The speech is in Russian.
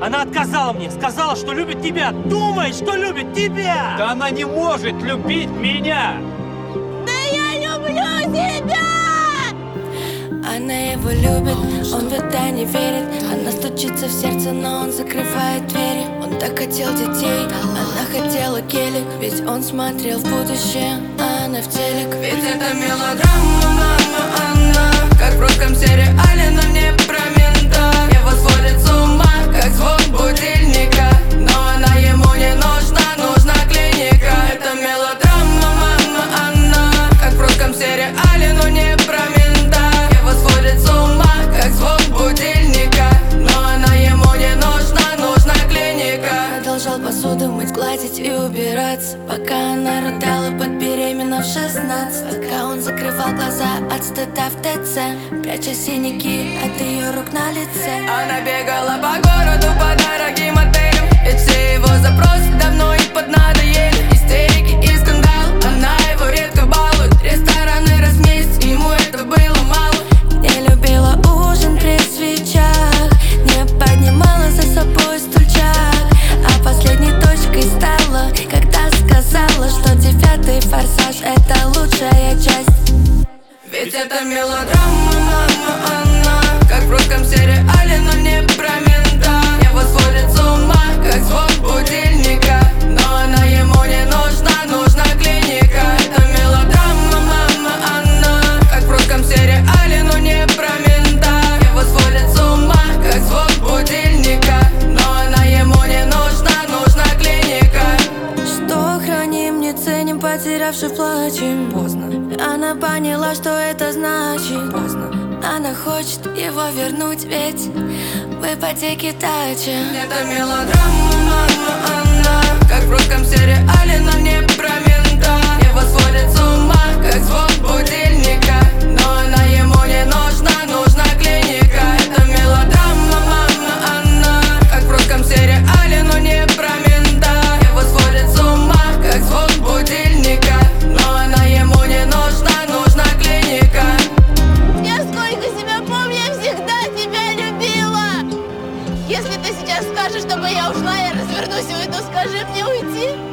Она отказала мне, сказала, что любит тебя. Думает, что любит тебя. Да она не может любить меня. Да я люблю тебя! Она его любит, он в это не верит. Она стучится в сердце, но он закрывает двери. Он так хотел детей, она хотела гелик. Ведь он смотрел в будущее, а она в телек. Ведь это мелодрама, мама, она как в русском сериале, но не про мента. Его сводит с ума, как звон будильника. Но она ему не нужна, нужна клиника. Это мелодрама, мама, она как в русском сериале, но не про мента. Его сводит с ума, как звон будильника. Но она ему не нужна, нужна клиника. Продолжал посуду мыть, гладить и убираться, пока она рыдала под беременна в 16. Пока он закрывал глаза от стыда в ТЦ, пряча синяки от ее рук на лице. Она бегала по городу по дорогим отелям, ведь все его запросы давно ей поднадоели. Истерики и скандал, она его редко балует. Рестораны раз в месяц, ему это было мало. Не любила ужин при свечах, не поднимала за собой стульчак. А последней точкой стала, когда сказала, что 9-й форсаж — это лучшая часть. Ведь это мелодрама, мама, она как в русском сериале, но не про мента. Его сводит с ума, как звон будильника. Но она ему не нужна, нужна клиника. Это мелодрама, мама, она как в русском сериале, но не про мента. Его сводит с ума, как звон будильника. Но она ему не нужна, нужна клиника. Что храним, не ценим, потерявши плачем. Поздно. Она поняла, что это значит. Поздно. Она хочет его вернуть, ведь в ипотеке дача. Это мелодрама, мама, она как в русском сериале, но не про мента. Его сводит с ума, как звон будильника. Но она ему не нужна, нужна клиника. Это мелодрама, мама, она как в русском сериале, но не про мента. Его сводит с ума, как звон будильника. Но она ему не нужна, нужна клиника. Я сколько себя помню, я всегда тебя любила. Если ты сейчас скажешь, чтобы я ушла, я развернусь и уйду, скажи мне уйти.